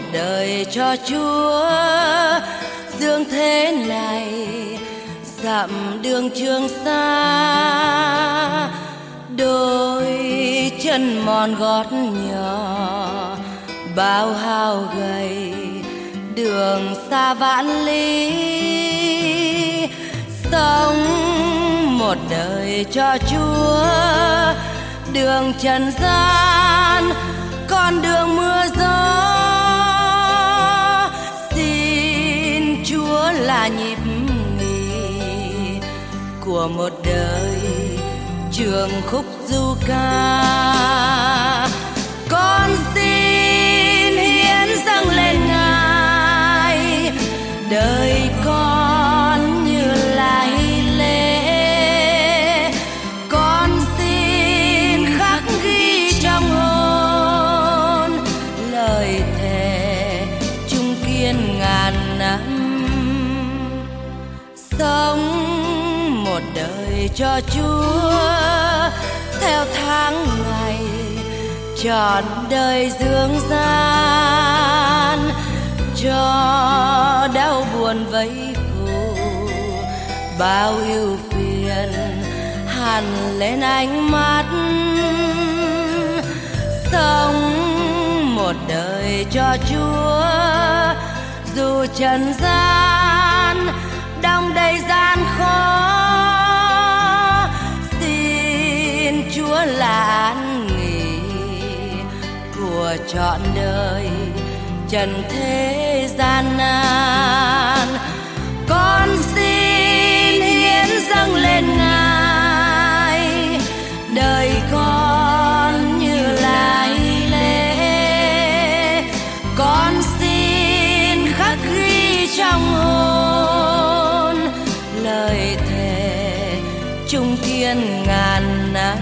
đời cho Chúa dương thế này, dặm đường Trường Sa, đôi chân mòn gót nhỏ bao hao gầy, đường xa vạn lý. Sống một đời cho Chúa, đường trần gian con đường mưa gió. Xin Chúa là nhịp nghỉ của một đời trường khúc du ca. Con xin hiến dâng lên Ngài đời con như là hy lễ. Con xin khắc ghi trong hồn lời thề chung kiên ngàn năm. Sống một đời cho Chúa theo tháng ngày, trọn đời dương gian, cho đau buồn vây phủ bao ưu phiền hằn lên ánh mắt. Sống một đời cho Chúa dù trần gian đong đầy gian khó. Xin Chúa là an nghỉ của trọn đời trần thế gian nan. Con xin hiến dâng lên Ngài đời con như là hy lễ. Con xin khắc ghi trong hồn lời thề chung kiên ngàn năm.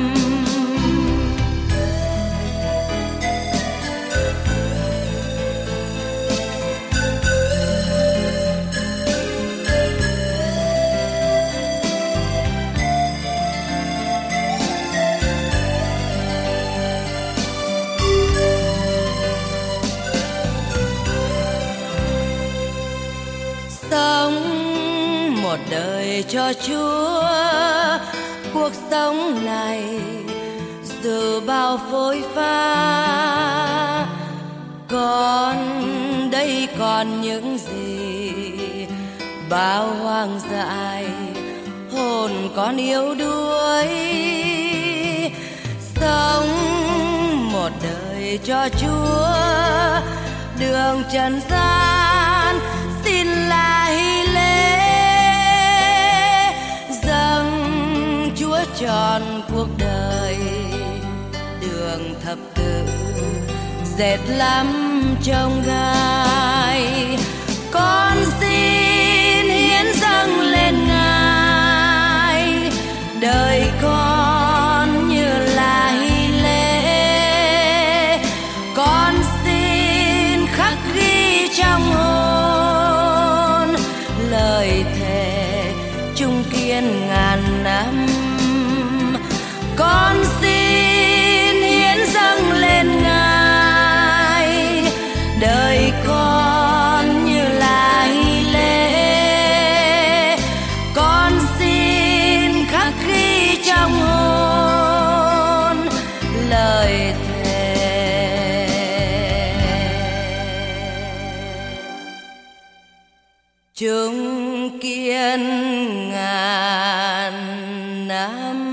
Sống một đời cho Chúa, cuộc sống này dù bao phôi pha. Còn đây còn những gì bao hoang dại, hồn con yếu đuối. Sống một đời cho Chúa, đường trần gian xin là hy lễ. Dâng Chúa trọn cuộc đời, đường thập tự dệt lắm trong gai. Con xin hiến dâng lên Ngài đời con như là hy lễ. Con xin khắc ghi trong hồn lời thề chung kiên ngàn năm. Con xin hiến dâng lên Ngài đời con như là hy lễ. Con xin khắc ghi trong hồn lời thề chung kiên ngàn năm.